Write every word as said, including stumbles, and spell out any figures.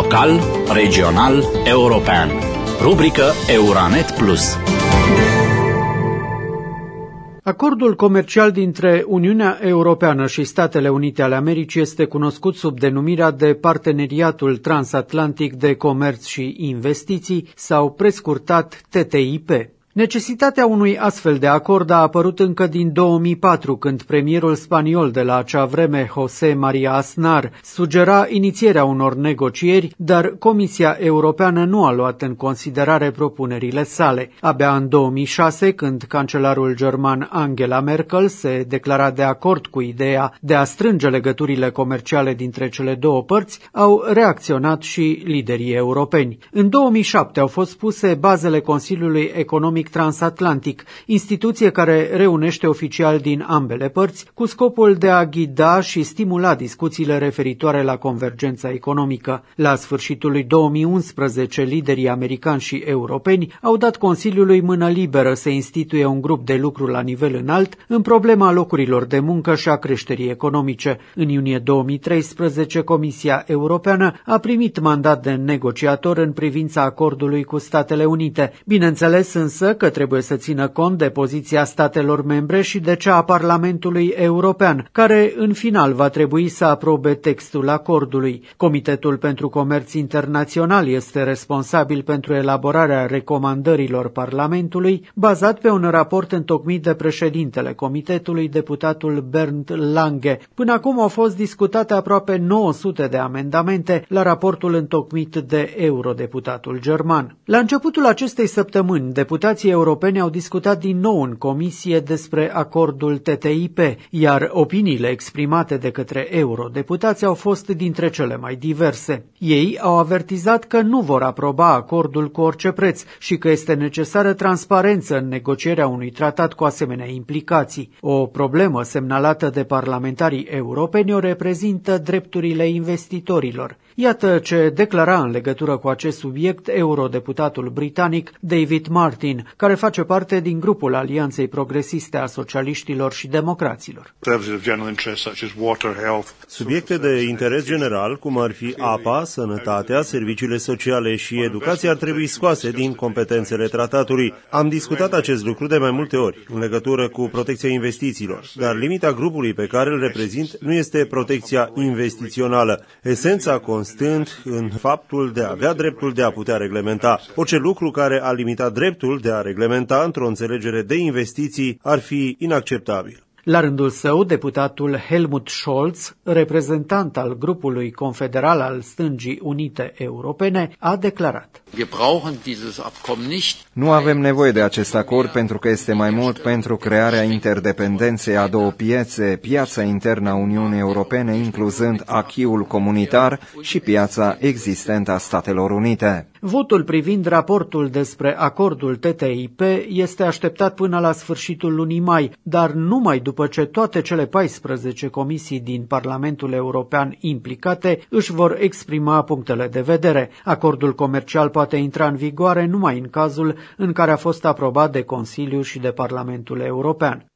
Local, regional, european. Rubrică Euranet Plus. Acordul comercial dintre Uniunea Europeană și Statele Unite ale Americii este cunoscut sub denumirea de Parteneriatul Transatlantic de Comerț și Investiții sau prescurtat T T I P. Necesitatea unui astfel de acord a apărut încă din două mii patru, când premierul spaniol de la acea vreme, José María Aznar, sugera inițierea unor negocieri, dar Comisia Europeană nu a luat în considerare propunerile sale. Abia în două mii șase, când cancelarul german Angela Merkel se declara de acord cu ideea de a strânge legăturile comerciale dintre cele două părți, au reacționat și liderii europeni. În două mii șapte au fost puse bazele Consiliului Economic Transatlantic, instituție care reunește oficiali din ambele părți cu scopul de a ghida și stimula discuțiile referitoare la convergența economică. La sfârșitul lui două mii unsprezece, liderii americani și europeni au dat Consiliului mână liberă să instituie un grup de lucru la nivel înalt în problema locurilor de muncă și a creșterii economice. În iunie două mii treisprezece, Comisia Europeană a primit mandat de negociator în privința acordului cu Statele Unite. Bineînțeles însă că trebuie să țină cont de poziția statelor membre și de cea a Parlamentului European, care în final va trebui să aprobe textul acordului. Comitetul pentru Comerț Internațional este responsabil pentru elaborarea recomandărilor Parlamentului, bazat pe un raport întocmit de președintele comitetului, deputatul Bernd Lange. Până acum au fost discutate aproape nouă sute de amendamente la raportul întocmit de eurodeputatul german. La începutul acestei săptămâni, deputații europeni au discutat din nou în comisie despre acordul T T I P, iar opiniile exprimate de către eurodeputați au fost dintre cele mai diverse. Ei au avertizat că nu vor aproba acordul cu orice preț și că este necesară transparență în negocierea unui tratat cu asemenea implicații. O problemă semnalată de parlamentarii europeni o reprezintă drepturile investitorilor. Iată ce declara în legătură cu acest subiect eurodeputatul britanic David Martin, care face parte din grupul Alianței Progresiste a Socialiștilor și Democraților. Subiecte de interes general, cum ar fi apa, sănătatea, serviciile sociale și educația, ar trebui scoase din competențele tratatului. Am discutat acest lucru de mai multe ori, în legătură cu protecția investițiilor, dar limita grupului pe care îl reprezint nu este protecția investițională, esența constând în faptul de a avea dreptul de a putea reglementa. Orice lucru care a limitat dreptul de a reglementa într-o înțelegere de investiții ar fi inacceptabil. La rândul său, deputatul Helmut Scholz, reprezentant al grupului confederal al Stângii Unite Europene, a declarat: Nu avem nevoie de acest acord pentru că este mai mult pentru crearea interdependenței a două piețe, piața internă a Uniunii Europene, incluzând acquis-ul comunitar și piața existentă a Statelor Unite. Votul privind raportul despre acordul T T I P este așteptat până la sfârșitul lunii mai, dar numai după ce toate cele paisprezece comisii din Parlamentul European implicate își vor exprima punctele de vedere. Acordul comercial poate intra în vigoare numai în cazul în care a fost aprobat de Consiliu și de Parlamentul European.